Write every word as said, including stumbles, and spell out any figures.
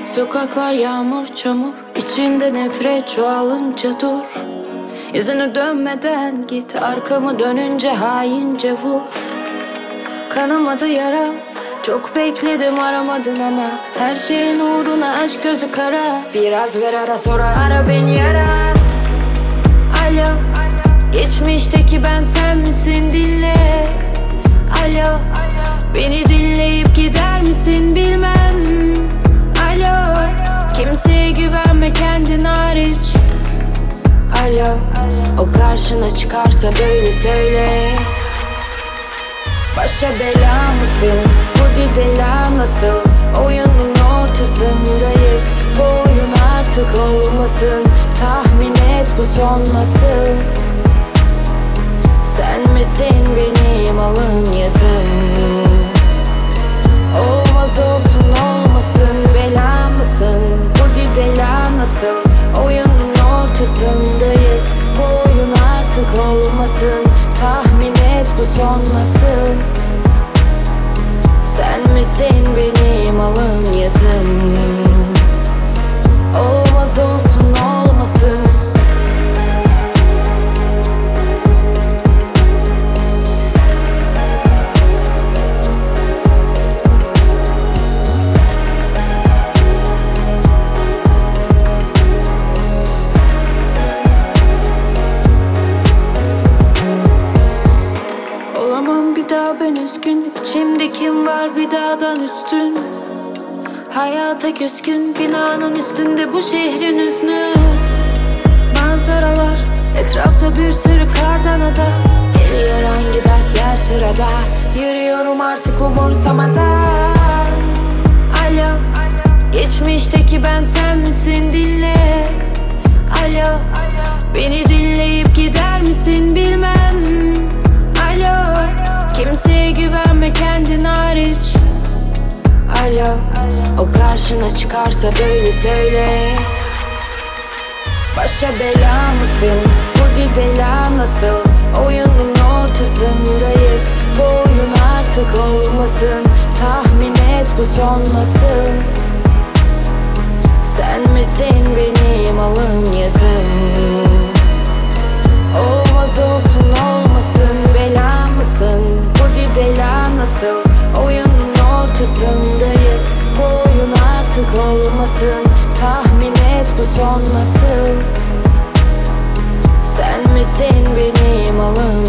Sokaklar yağmur çamur, içinde nefret çoğalınca dur. Yüzünü dönmeden git, arkamı dönünce haince vur. Kanamadı yaram, çok bekledim aramadın ama her şeyin uğruna aşk gözü kara. Biraz ver ara sonra ara beni yara. Alo, geçmişteki ben sen misin dinle. Alo, beni dinleyip gider misin bilmem. Alo, kimseye güvenme kendin hariç. Alo, o karşına çıkarsa böyle söyle. Başa bela mısın? Bu bir bela nasıl? Oyunun ortasındayız. Bu oyun artık olmasın. Tahmin et bu son nasıl? Sen misin benim alın yazım? Olmaz olsun olmasın. Bela mısın? Bu bir bela nasıl? Oyunun ortasındayız. Bu oyun artık olmasın. Tahmin et bu son nasıl? Sen misin benim alın yazım? Olmaz olsun olmasın. Olamam bir daha ben üzgün. İçimde kim var bir dağdan üstün? Hayata küskün, binanın üstünde bu şehrin hüznü. Manzaralar, etrafta bir sürü kardan adam. Geliyor hangi dert yer sırada. Yürüyorum artık umursamadan. Alo, geçmişteki ben sen misin dinle. Alo, beni dinleyip gider misin bilmem. Alo, kimseye güvenme kendin hariç. Alo, o karşına çıkarsa böyle söyle. Başa bela mısın? Bu bir bela nasıl? Oyunun ortasındayız. Bu oyun artık olmasın. Tahmin et bu son nasıl? Sen misin benim alın yazım? Olmaz olsun olmasın. Bela mısın? Bu bir bela nasıl? Oyunun ortasındayız. Bu oyun artık olmasın. Tahmin et bu son nasıl? Sen misin benim alın